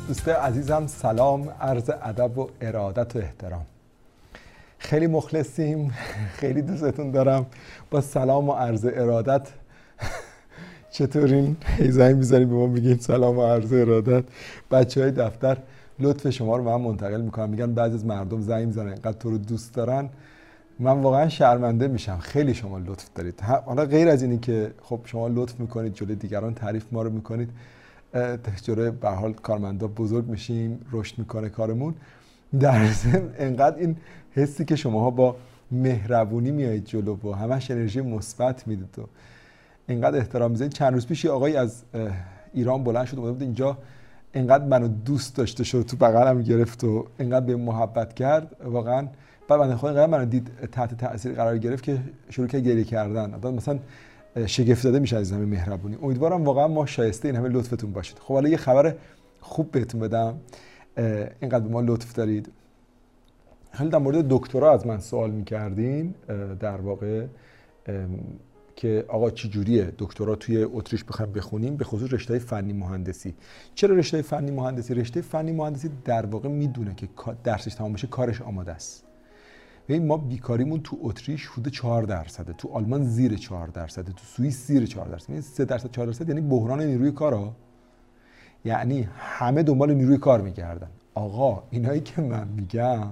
دوستای عزیزم سلام، عرض ادب و ارادت و احترام. خیلی مخلصیم، خیلی دوستتون دارم. با سلام و عرض ارادت چطورین؟ زنگ میزنیم به ما میگین سلام و عرض ارادت. بچهای دفتر لطف شما رو من منتقل میکنم، میگن بعضی از مردم زنگ میزنن اینقدر تو رو دوست دارن، من واقعا شرمنده میشم. خیلی شما لطف دارید. حالا غیر از اینی که خب شما لطف میکنید جلوی دیگران تعریف ما رو میکنید، جلوی به هر حال کارمندا بزرگ میشیم، رشد میکنه کارمون. در ضمن انقدر این حسی که شماها با مهربونی میایید جلو و همش انرژی مثبت میدید و انقدر احترام میذارید. چند روز پیش آقای از ایران بلند شد اومده بود اینجا، انقدر منو دوست داشته شد، تو بغلم گرفت و انقدر به محبت کرد واقعا. بعد بنده خدا انقدر منو دید تحت تاثیر قرار گرفت که شروع کرد گریه کردن. مثلا شگفت زده میشه از همین مهربونی. امیدوارم واقعا ما شایسته این همه لطفتون باشید. خب حالا یه خبر خوب بهتون بدم، اینقدر به ما لطف دارید. خیلی در مورد دکترا از من سوال میکردین، در واقع که آقا چی جوریه دکترا توی اتریش بخوایم بخونیم، به خصوص رشته فنی مهندسی. چرا رشته فنی مهندسی؟ رشته فنی مهندسی در واقع میدونه که درسش تمام بشه کارش آماده است. ببین ما بیکاریمون تو اتریش حدود 4%، تو آلمان زیر 4%، تو سوئیس زیر 4%. یعنی 3% 4% یعنی بحران نیروی کار. یعنی همه دنبال نیروی کار میگردن. آقا اینایی که من میگم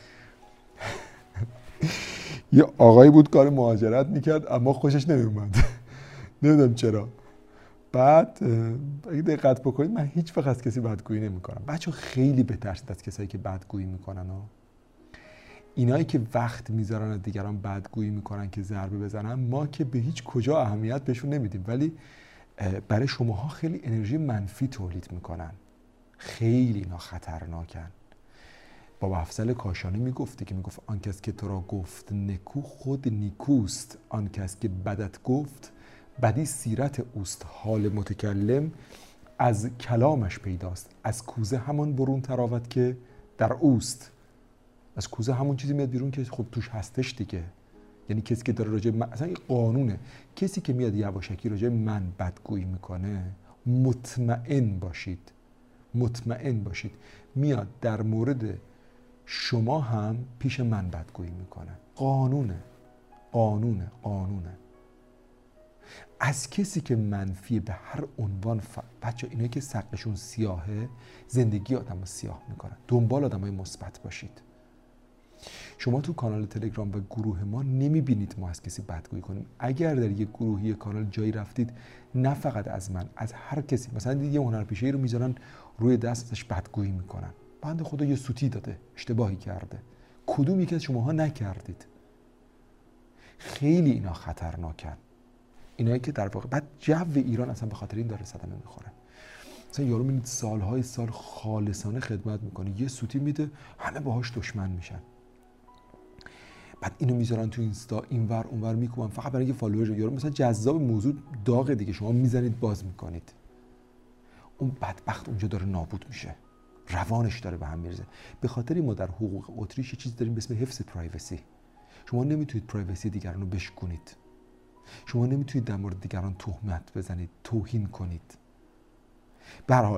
یه آقایی بود کار مهاجرت میکرد اما خوشش نمیومد نمیدونم چرا. بعد اگه دقت بکنید من هیچ وقت از کسی بدگویی نمیکنم. بچه‌ها خیلی بترسید از کسایی که بدگویی میکنن. اینایی که وقت میذارن از دیگران بدگویی میکنن که ضربه بزنن، ما که به هیچ کجا اهمیت بهشون نمیدیم، ولی برای شماها خیلی انرژی منفی تولید میکنن. خیلی اینا خطرناکن. بابا افضل کاشانی میگفت آن کس که تو را گفت نکو خود نیکوست، آن کس که بدت گفت بدی سیرت اوست. حال متکلم از کلامش پیداست، از کوزه همان برون تراود که در اوست. از کوزه همون چیزی میاد بیرون که خب توش هستش دیگه. یعنی کسی که داره راجع من، اصلا این قانونه، کسی که میاد یواشکی راجع من بدگویی میکنه، مطمئن باشید میاد در مورد شما هم پیش من بدگویی میکنه. قانونه. از کسی که منفی به هر عنوان بچه اینایی که سقفشون سیاهه زندگی آدمو سیاه میکنن. دنبال آدمای مثبت باشید. شما تو کانال تلگرام و گروه ما نمیبینید ما از کسی بدگویی کنیم. اگر در یک گروهی کانال جایی رفتید، نه فقط از من، از هر کسی، مثلا دید یه هنرپیشه‌ای رو میذارن روی دست ازش بدگویی میکنن، بنده خدا یه سوتی داده، اشتباهی کرده، کدوم یکی از شماها نکردید؟ خیلی اینا خطرناکن. اینایی که در واقع بعد جو ایران اصلا به خاطر این داره صدمه میخوره. مثلا یارو میبینید سالهای سال خالصانه خدمت میکنه، یه سوتی میده همه باهاش دشمن میشن. بعد اینو میذارن تو اینستا، اینور اونور میکوبن فقط برای اینکه فالوور. یارو مثلا جذاب موضوع داغ دیگه، شما میزنید باز میکنید. اون بدبخت اونجا داره نابود میشه، روانش داره به هم میرزه. به خاطر ما در حقوق اتریش یه چیز داریم به اسم حفظ پرایوسی. شما نمیتونید پرایوسی دیگران رو بشکنید. شما نمیتونید در مورد دیگران تهمت بزنید، توهین کنید. به هر حال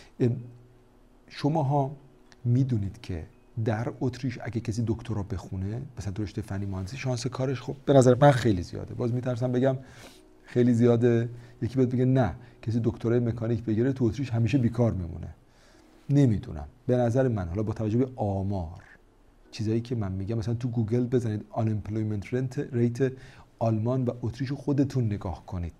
شماها میدونید که در اتریش اگه کسی دکترا بخونه، مثلا تو رشته فنی مهندسی، شانس کارش خب به نظر من خیلی زیاده. باز میترسم بگم خیلی زیاده، یکی باید بگه نه کسی دکترای مکانیک بگیره تو اتریش همیشه بیکار میمونه. نمیدونم، به نظر من حالا با توجه به آمار، چیزایی که من میگم، مثلا تو گوگل بزنید unemployment rate آلمان و اتریش رو خودتون نگاه کنید.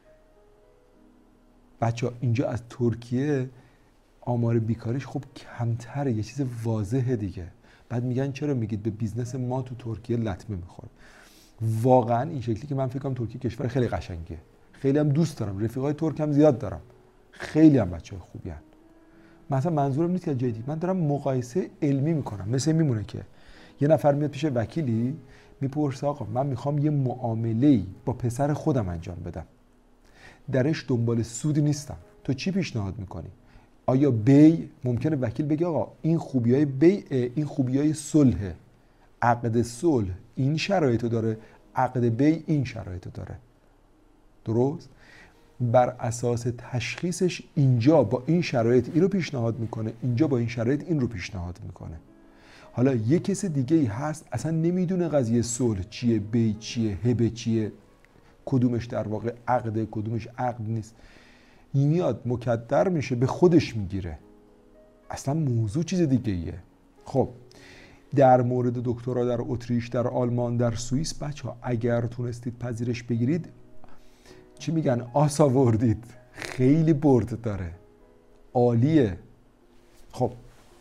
بچه‌ها اینجا از ترکیه آمار بیکاریش خب کمتره، یه چیز واضحه دیگه. بعد میگن چرا میگید به بیزنس ما تو ترکیه لطمه میخوره. واقعا این شکلی که من فکر کنم ترکیه کشور خیلی قشنگه، خیلی هم دوست دارم، رفیقای ترک هم زیاد دارم، خیلی هم بچه‌های خوبی هستن. مثلا منظورم نیست که جدی، من دارم مقایسه علمی میکنم. مثل میمونه که یه نفر میاد پیش وکیلی میپرسه آقا من میخوام یه معامله‌ای با پسر خودم انجام بدم، درش دنبال سود نیستم، تو چی پیشنهاد میکنی؟ آیا بی؟ ممکنه وکیل بگه آقا این خوبیای بی، این خوبیای صلح، عقد صلح این شرایطو داره، عقد بی این شرایطو داره. درست؟ بر اساس تشخیصش اینجا با این شرایط این رو پیشنهاد میکنه، اینجا با این شرایط این رو پیشنهاد میکنه. حالا یه کس دیگه ای هست اصلا نمیدونه قضیه صلح چیه، بی چیه، هبه چیه، کدومش در واقع عقده، کدومش عقد نیست، میاد مکدر میشه به خودش میگیره، اصلا موضوع چیز دیگه ایه. خب در مورد دکترا در اتریش، در آلمان، در سوئیس، بچه‌ها اگر تونستید پذیرش بگیرید، چی میگن، آس آوردید، خیلی برد داره، عالیه. خب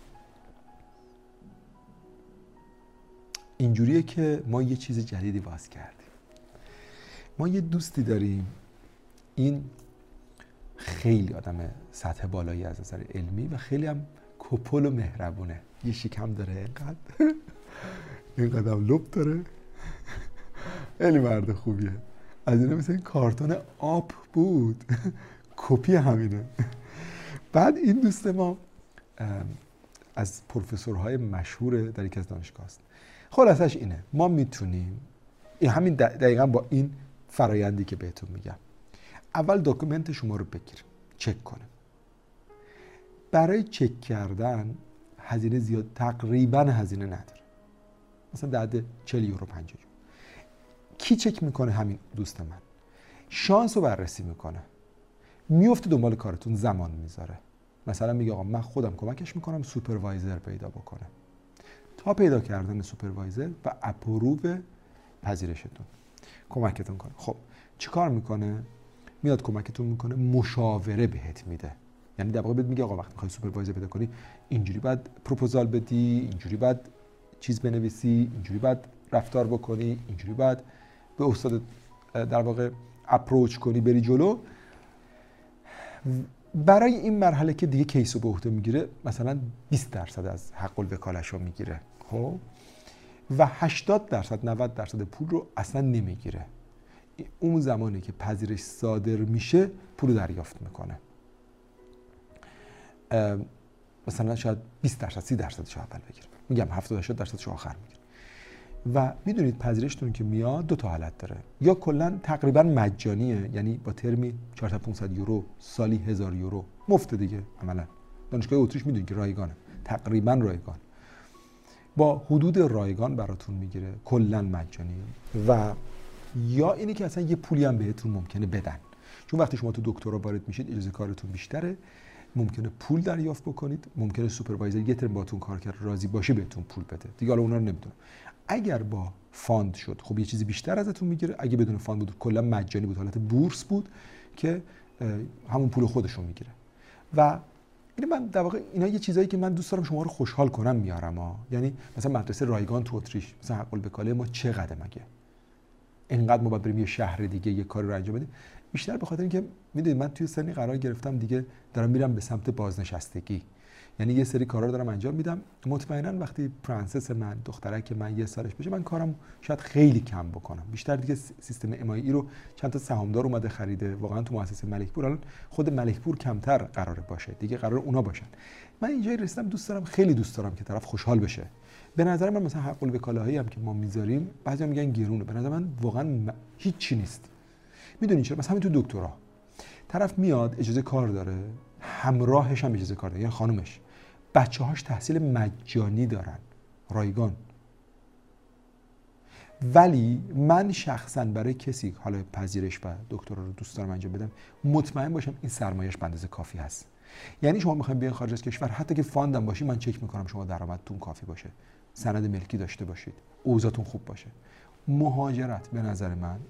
اینجوریه که ما یه چیز جدیدی باز کردیم. ما یه دوستی داریم، این خیلی آدم سطح بالایی از نظر علمی و خیلی هم کپل و مهربونه، یه شکم داره اینقدر لب داره، خیلی مرد خوبیه، از اینا مثل این کارتون آب بود کپی همینه. بعد این دوست ما از پروفسورهای مشهور در یکی از دانشگاه است. خلاصش اینه، ما میتونیم همین دقیقا با این فرایندی که بهتون میگم، اول داکومنت شما رو بگیریم، چک کنیم. برای چک کردن هزینه زیاد، تقریبا هزینه نداره، مثلا در حد 40 یورو 50 یورو. کی چک میکنه؟ همین دوست من. شانس رو بررسی میکنه، میفته دنبال کارتون، زمان میذاره، مثلا میگه آقا من خودم کمکش میکنم سوپروایزر پیدا بکنه، تا پیدا کردن سوپروایزر و اپروو پذیرشتون کمکتون کنه. خب چی کار میکنه؟ میاد کمکتون میکنه، مشاوره بهت میده، یعنی در واقع بهت میگه آقا وقتی میخوای سوپروایزر پیدا کنی اینجوری باید پروپوزال بدی، اینجوری باید چیز بنویسی، اینجوری باید رفتار بکنی، اینجوری باید به استاد در واقع اپروچ کنی، بری جلو. برای این مرحله که دیگه کیسو به عهده میگیره، مثلا 20% از حق الوکاله‌شو میگیره، خب، و 80% 90% پول رو اصلا نمیگیره. اون زمانی که پذیرش صادر میشه پول دریافت میکنه، مثلا شاید 20% 30% شو اول بگیره، میگم 70-80% شو آخر میگیره. و میدونید پذیرشتون که میاد دو تا حالت داره، یا کلا تقریبا مجانیه، یعنی با ترمی 400-500 یورو، سالی 1000 یورو مفت دیگه، عملا دانشگاه اتریش میدونید که رایگانه، تقریبا رایگان، با حدود رایگان براتون میگیره، کلا مجانیه. و یا اینی که اصلا یه پولی هم بهتون ممکنه بدن، چون وقتی شما تو دکترا وارد میشید اجازه کارتون بیشتره، ممکنه پول دریافت بکنید، ممکنه سوپروایزر یه ترم باهاتون کار کرد راضی باشه بهتون پول بده دیگه، حالا اونا رو نمیدونم. اگر با فاند شد خب یه چیزی بیشتر ازتون میگیره، اگه بدون فاند بود کلا مجانی بود، حالت بورس بود که همون پول خودشون میگیره. و این من در واقع اینا یه چیزایی که من دوست دارم شما رو خوشحال کنم میارم یعنی مثلا مدرسه رایگان تو اتریش، مثلا حق الوکاله ما چقدر مگه اینقدر ما باید بریم یه شهر دیگه یه کاری رو انجام بدیم؟ بیشتر به خاطر اینکه میدونید من توی سنی قرار گرفتم دیگه دارم میرم به سمت بازنشستگی، یعنی یه سری کارا رو دارم انجام میدم. مطمئنا وقتی پرنسس من، دخترک من 1 سالش بشه، من کارم شاید خیلی کم بکنم، بیشتر دیگه سیستم امایی رو چند تا سهامدار اومده خریده، واقعا تو مؤسسه ملکپور الان خود ملکپور کمتر قراره باشه دیگه، قرار اونا باشن. من اینجایی رسیدم دوست دارم، خیلی دوست دارم که طرف خوشحال بشه. به نظر من مثلا حق الوکاله‌هایی هم که ما میذاریم بعضیا میگن گرونه، به نظر من واقعا هیچ چی نیست. میدونین چرا؟ مثلا همین تو دکترا طرف میاد اجازه کار داره، همراهش هم اجازه کار داره، یعنی خانومش، بچه‌هاش تحصیل مجانی دارن، رایگان. ولی من شخصا برای کسی حالا پذیرش و دکترا رو دوست دارم انجام بدم، مطمئن باشم این سرمایه‌اش به اندازه کافی هست. یعنی شما میخواین بیاین خارج از کشور، حتی که فاندم باشی، من چک میکنم شما درآمدتون کافی باشه، سند ملکی داشته باشید، اوضاعتون خوب باشه. مهاجرت به نظر من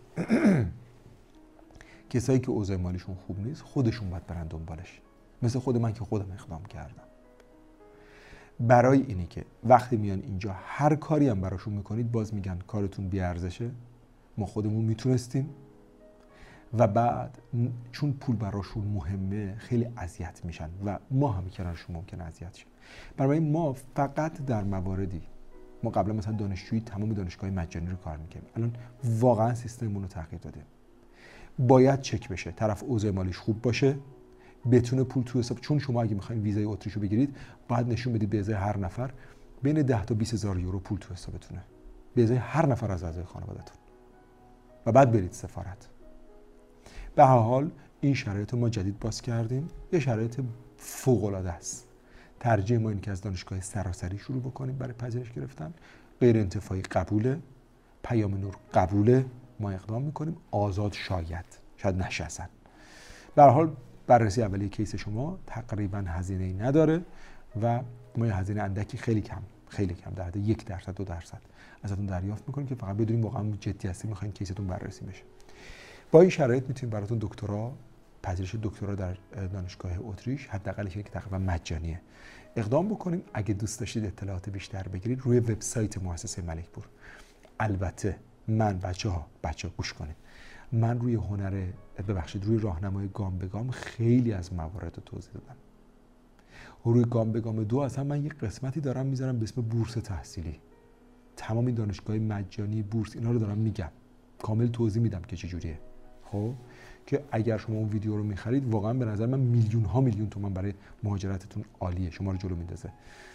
کسایی که اوضاع مالیشون خوب نیست خودشون باید برن دنبالش، مثل خود من که خودم اقدام کردم. برای اینی که وقتی میان اینجا هر کاری هم براشون میکنید باز میگن کارتون بی ارزشه، ما خودمون میتونستیم، و بعد چون پول براشون مهمه خیلی اذیت میشن و ما هم کنارشون ممکنه اذیت شیم. برای ما فقط در مواردی، ما قبلا مثلا دانشجویی تمام دانشگاه مجانی رو کار میکنیم، الان واقعا سیستممون رو تغییر دادیم. باید چک بشه طرف اوضاع مالیش خوب باشه، بتونه پول تو حساب، چون شما اگه میخواین ویزای اتریش رو بگیرید باید نشون بدید به ازای هر نفر بین 10 تا 20 هزار یورو پول تو حسابتونه، به ازای هر نفر از اعضای خانواده‌تون، و بعد برید سفارت. به هر حال این شرایط ما جدید باز کردیم، یه شرایط فوق‌العاده است. ترجیح ما اینه که از دانشگاه سراسری شروع بکنیم برای پذیرش گرفتن. غیر انتفاعی قبوله، پیام نور قبوله، ما اقدام میکنیم. آزاد شاید نشه اصلا. به هر حال بررسی اولیه کیس شما تقریبا هزینه‌ای نداره و ما یه هزینه اندکی خیلی کم در حد 1% 2% ازتون دریافت میکنیم که فقط بدونیم واقعا جدی هستیم میخواین کیستون بررسی بشه. با این شرایط میتونیم براتون پذیرش دکترا در دانشگاه اتریش حداقلش که تقریبا مجانیه اقدام بکنیم. اگه دوست داشتید اطلاعات بیشتر بگیرید روی وبسایت مؤسسه ملکپور. البته من بچه‌ها گوش کنید، من روی روی راهنمای گام به گام خیلی از موارد رو توضیح دادم. روی گام به گام 2 اصلا من یک قسمتی دارم میذارم به اسم بورس تحصیلی. تمام این دانشگاه مجانی بورس اینا رو دارم میگم، کامل توضیح میدم که چجوریه. خب که اگر شما اون ویدیو رو میخرید واقعا به نظر من میلیون تومان برای مهاجرتتون عالیه، شما رو جلو میندازه.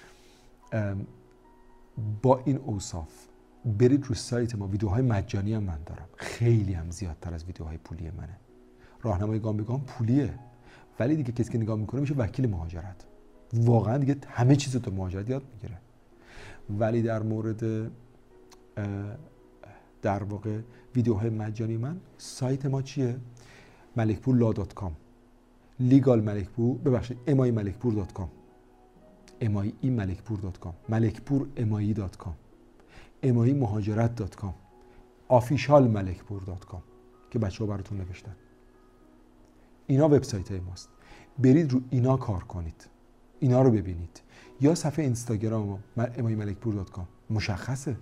با این اوصاف برید روی سایت ما. ویدیوهای مجانی هم من دارم، خیلی هم زیادتر از ویدیوهای پولی منه. راهنمای گام به گام پولیه ولی دیگه کسی که نگاه میکنه میشه وکیل مهاجرت، واقعا دیگه همه چیز رو تو مهاجرت یاد میگیره. ولی در مورد در واقع ویدیوهای مجانی من، سایت ما چیه؟ malekpourlaw.com، legal malekpour، ببخشید emailmalekpour.com، emailmalekpour.com، malekpouremai.com، emailmuhajirat.com، officialmalekpour.com که بچه‌ها براتون نوشتن. اینا وبسایت های ماست. برید رو اینا کار کنید، اینا رو ببینید. یا صفحه اینستاگرام ما emailmalekpour.com مشخصه،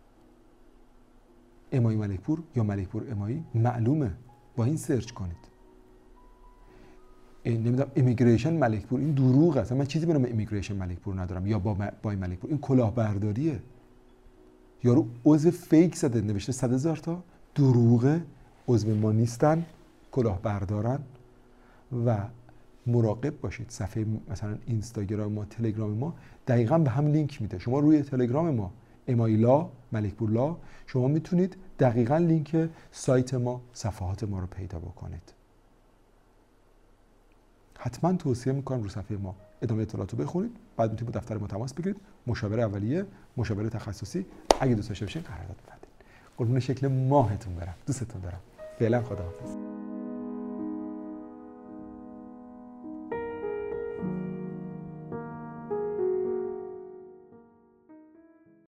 امایی ملکپور یا ملکپور امایی معلومه، با این سرچ کنید. نمیدونم امیگریشن ملکپور، این دروغ است. من چیزی به نام امیگریشن ملکپور ندارم یا با ملکپور. این کلاهبرداریه. یارو عضو فیک زده نوشته 100,000 تا، دروغه، عضو ما نیستن، کلاهبردارن. و مراقب باشید صفحه مثلا اینستاگرام ما، تلگرام ما دقیقاً به هم لینک میده. شما روی تلگرام ما امایلا ملکپورلا شما میتونید دقیقاً لینک سایت ما، صفحات ما رو پیدا بکنید. حتما توصیه میکنم رو صفحه ما ادامه اطلاعات رو بخونید، بعد میتونید با دفتر ما تماس بگیرید، مشاوره اولیه، مشاوره تخصصی، اگه دوست داشته باشین قرارداد ببندید. قربون شکل ماهتون برم، دوستتون دارم. فعلا خداحافظ.